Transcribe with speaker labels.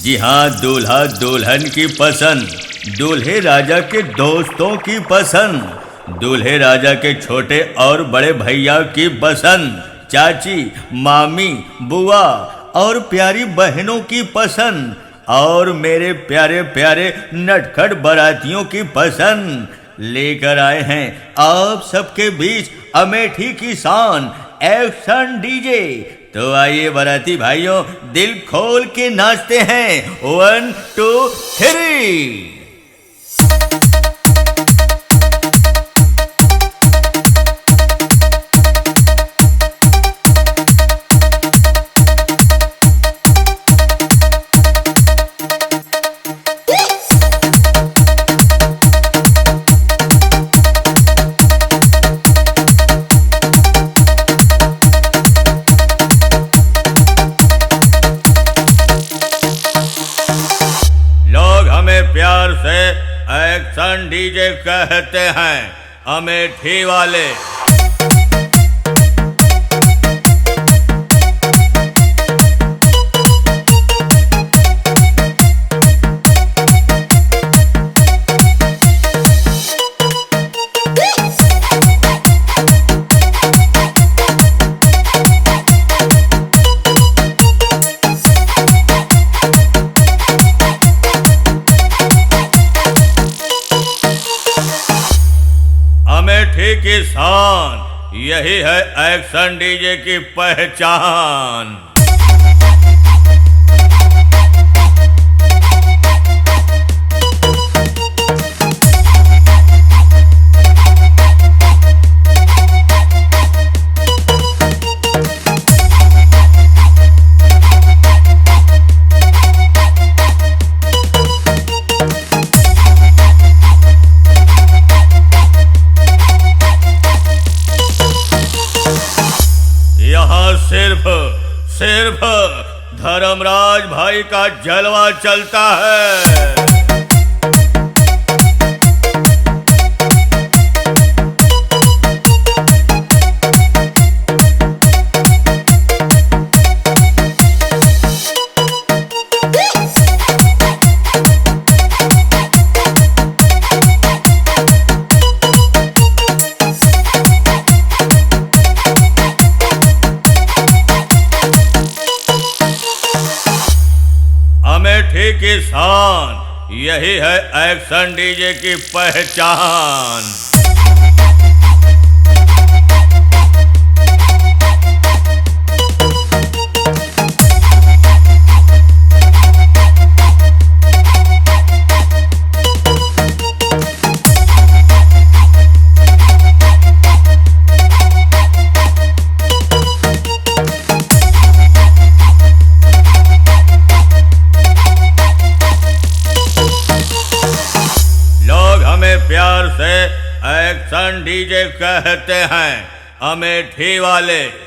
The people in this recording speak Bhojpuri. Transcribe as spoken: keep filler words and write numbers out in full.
Speaker 1: जी हाँ, दूल्हा दुल्हन की पसंद, दूल्हे राजा के दोस्तों की पसंद, दूल्हे राजा के छोटे और बड़े भैया की पसंद, चाची, मामी, बुआ और प्यारी बहनों की पसंद और मेरे प्यारे प्यारे नटखट बारातियों की पसंद लेकर आए हैं आप सबके बीच अमेठी की शान एक्शन डीजे। तो आइए बाराती भाइयों, दिल खोल के नाचते हैं। One two three. प्यार से एक्शन डीजे कहते हैं, अमेठी वाले। अमेठी की शान, यही है एक्शन डीजे की पहचान। यहाँ सिर्फ सिर्फ धर्मराज भाई का जलवा चलता है। अमेठी की शान, यही है एक्शन डीजे की पहचान। प्यार से एक्शन डीजे कहते हैं, अमेठी वाले।